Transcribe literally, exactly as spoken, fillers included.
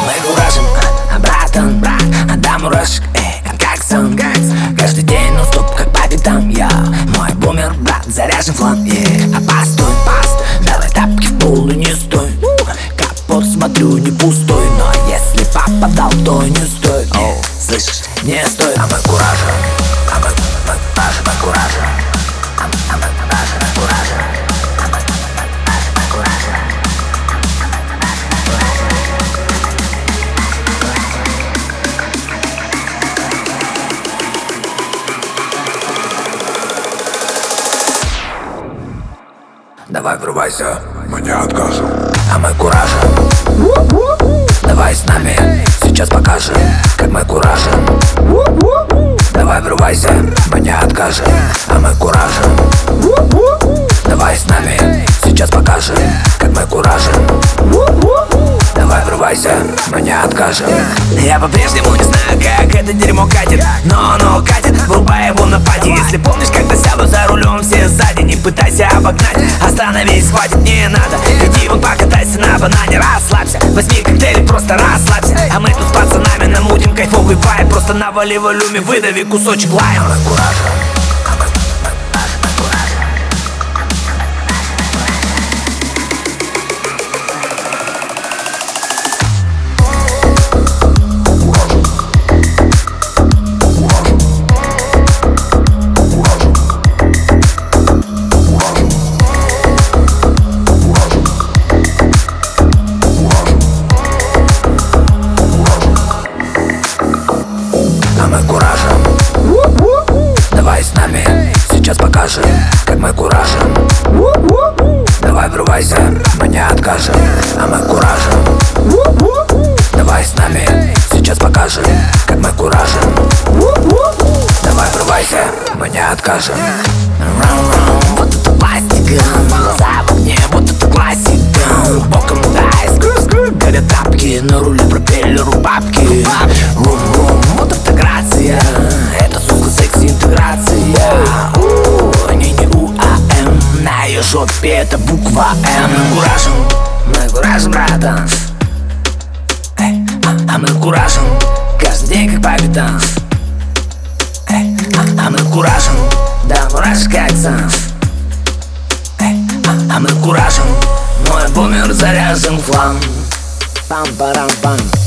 мы куражим, а братан, брат, отдам мурашек, эй, как сон. Каждый день нон-стоп, как по пятам. Я, мой бумер, брат, заряжен флан. Yeah. А постой, постой, давай тапки в пол и не стой. Капот смотрю, не пустой, но если попадал, то не стоит. Oh. Слышишь, не стоит. А мы куражим, а мы, мы куражим, мы куражим. А мы, а мы куражим, мы куражим. А мы, мы, мы, мы куражим. Давай врубайся, мы не откажем. А мы куражим. Давай с нами, сейчас покажем, как мы куражим. Давай врубайся, мы не откажем. А мы куражим. Давай с нами, сейчас покажем, как мы куражим. Давай врубайся, мы не откажем. Я по-прежнему не знаю, как это дерьмо катит, но оно катит, врубай его на пати. Если помнишь, когда сяду за рулем все сзади, не пытайся обогнать, остановись, хватит, не надо. Иди вон покатайся на банане, расслабься, возьми коктейль, просто расслабься. А мы тут с пацанами намутим кайфовый вайб, просто навали волюме, выдави кусочек лайма. Мы куражим. А мы куражим. Давай с нами, сейчас покажем, как мы куражим. Давай врубайся, мы не откажем. А мы куражим. Давай с нами, сейчас покажем, как мы куражим. Давай врубайся, мы не откажем. Вот это пластика, глаза в огне, вот это классика. Боком дай, скру-скру, горят тапки, на руле пропеллеру бабки. Рум-рум, вот это грация, это, сука, секс-интеграция. У, не не у, а м, на ее жопе это буква М. Мы куражим, мы куражим, братан. Эй, а, а мы куражим, каждый день как по пятам. Эй, а, а мы куражим, да мурашек как сон. Эй, а, а мы куражим, мой бумер заряжен флам. Пам-парам-пам.